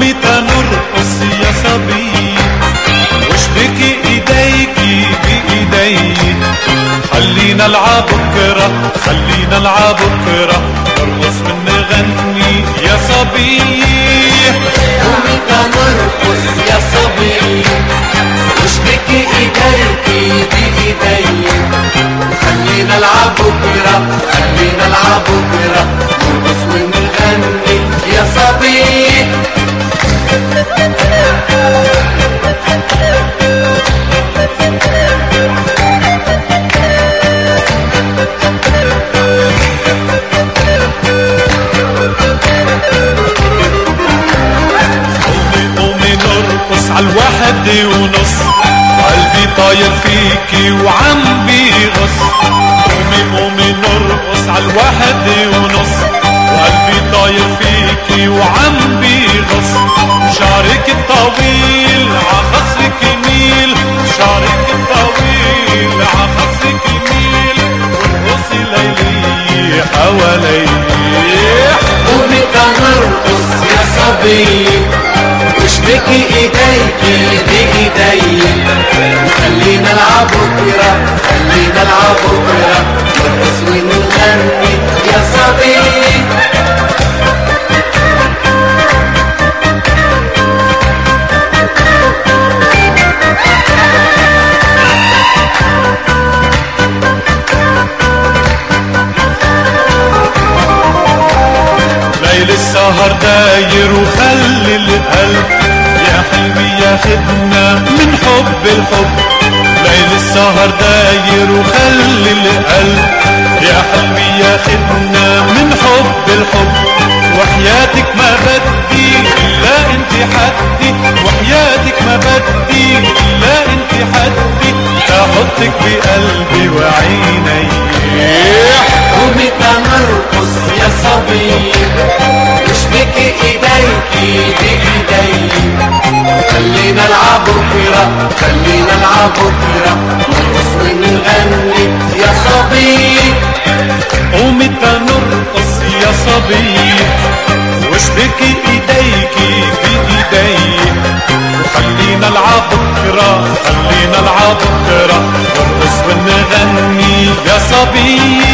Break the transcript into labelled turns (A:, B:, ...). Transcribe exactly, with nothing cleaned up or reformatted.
A: قومي تنرقص يا صبي واشبكي ايديكي بايدي. خلينا نلعب بكرة خلينا نلعب بكرة نرقص ونغني يا صبي.
B: قومي تنرقص يا صبي واشبكي ايديكي بايدي. خلينا نلعب بكرة خلينا نلعب بكرة نرقص ونغني يا صبي.
A: عالواحد ونص قلبي طاير فيكي وعم بيغص. قومي قومي نرقص عالواحد ونص وقلبي طاير فيكي وعم بيغص. شعرك الطويل عخصرك يميل شعرك الطويل عخصرك يميل وارقصي ليلي حوالي.
B: قومي تنرقص يا صبي واشبكي ايديكي بايدي. خلينا نلعب بكرة خلينا نلعب بكرة نرقص ونغني يا صبي.
A: ليل السهر داير وخلي القلب يا حلمي ياخدنا من حب الحب. ليل السهر داير وخلي القلب يا حلمي ياخدنا من حب الحب. وحياتك ما بدي الا انت حدي وحياتك ما بدي الا انت حدي احطك بقلبي وعيني.
B: قومي تنرقص يا صبي واشبكي ايديكي بايدي. خلينا نلعب بكرة خلينا نلعب بكرة نرقص ونغني يا صبي.
A: قومي تنرقص يا صبي واشبكي ايديكي بايدي. وخلينا نلعب بكرة خلينا نلعب بكرة نرقص ونغني يا صبي.